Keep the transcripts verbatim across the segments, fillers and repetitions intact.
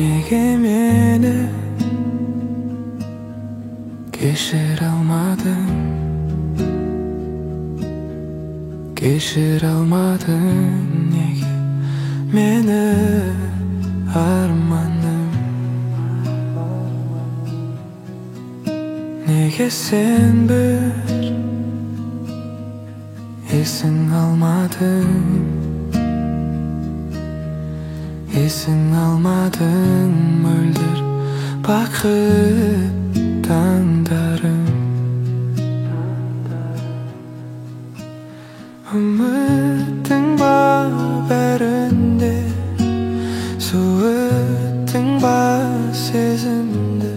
Неге мені кешіре алмадың, кешіре алмадың? Неге мені арманым? Неге сен бір есің алмадың, есің алмадың? Мөлдір бақыт таңдарым, үміттің бар бәрінде, суыттың бар сезімді.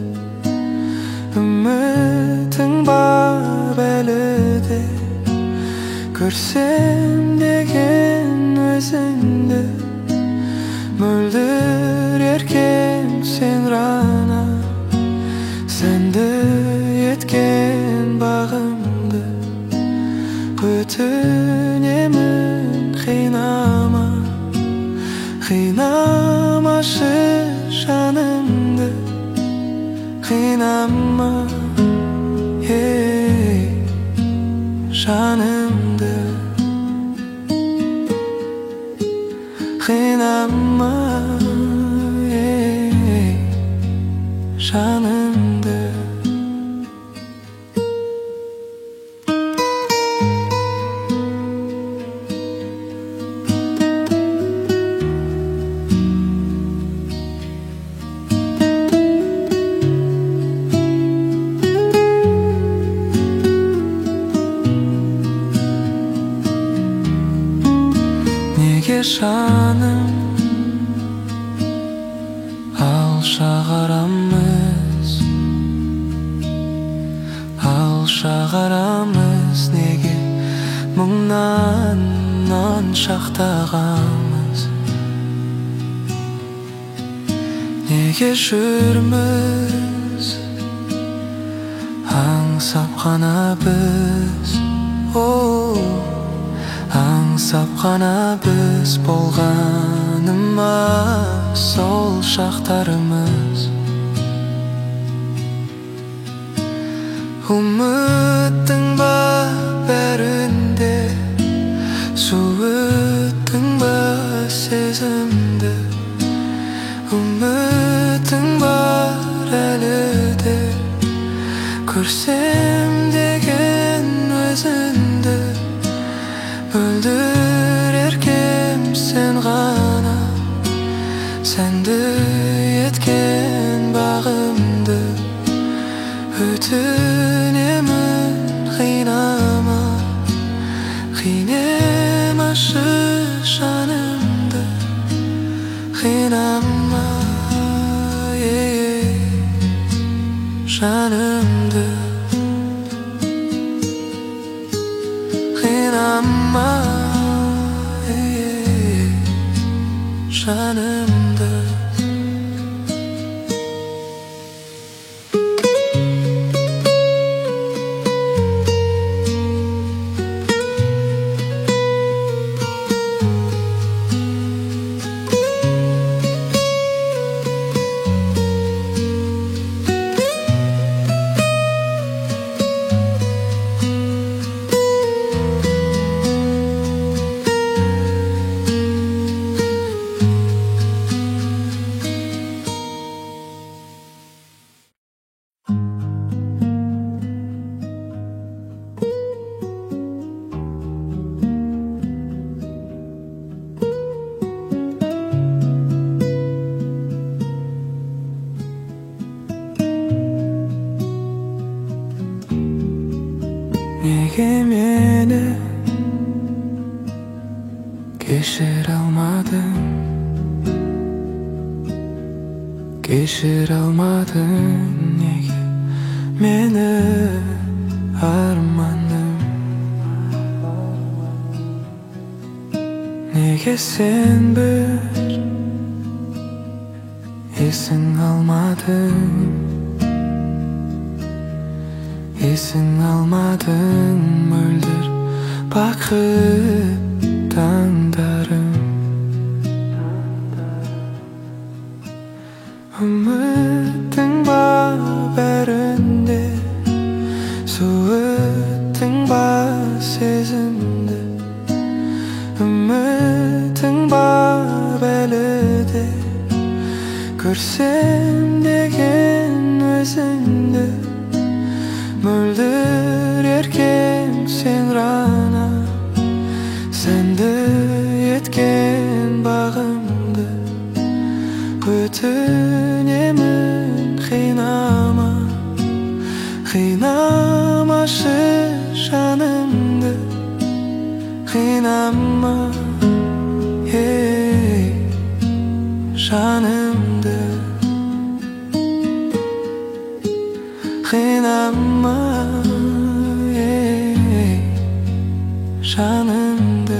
Үміттің бар бәліде, көрсем деген өзіңді. Мөлдір еркем сен ғана, сәнді еткен бағымды. Өтінемін қинама, қинамашы жанымды. Қинама, ей, жанымды. Қинама, ей, жанымды. Неге жаным алша қарамыз, алша қарамыз? Неге мұңнан шақтағамыз? Неге жүрміз аңсап қана біз? Оу, аңсап қана біз болғанымыз сол шақтарымыз. Үміттің бар бәрінде, суыттың бар сезімді. Үміттің бар әлі де, көрсем деген өзіңді. Мөлдір еркем сен ғана, сәнді еткен бағымды. Өтінемін қинама, қинемашы жанымды. Қинама, ей, жанымды. Қинама, ей, жанымды. Неге мені кешіре алмадың, кешіре алмадың? Неге мені арманым? Неге сен бір есің алмадың, есің алмадың? Мөлдір бақыт таңдарым, Көрсем деген өзіңді, мөлдір еркем сен ғана. Сәнді еткен бағымды, өтінемін қинама. Қинамашы жанымды, қинама, ей, жанымды. Қинама, ей, жанымды.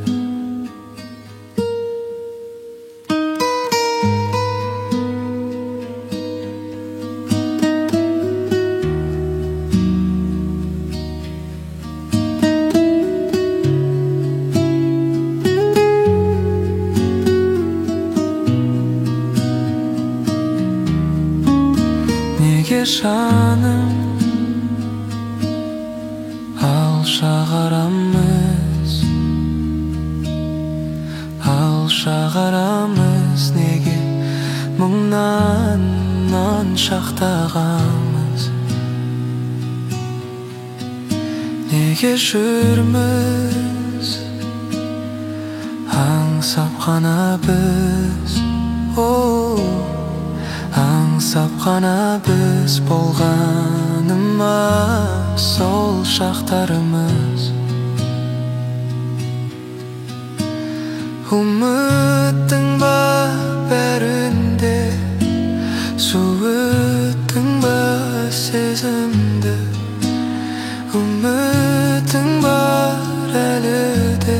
Неге жаным алша қарамыз, алша қарамыз, неге мұңнан шақтағамыз? Неге жүрміз аңсап қана біз, оу, аңсап қана біз болғаныма сол шақтарымыз. Үміттің ба бәрінде, суыттың ба сезімді? Үміттің бар әлі де,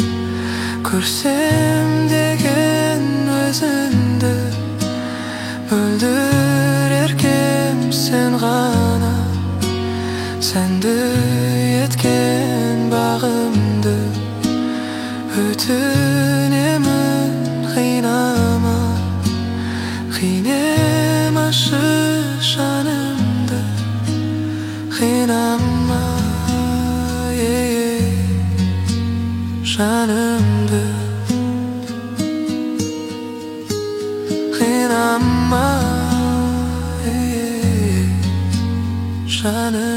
көрсем деген өзіңді, мөлдір еркем сен ғана. Сәнді еткен бағымды, өтінемін қинама. Қинемашы жанымды, қинама, ей, жанымды. Қинама, ей, жанымды.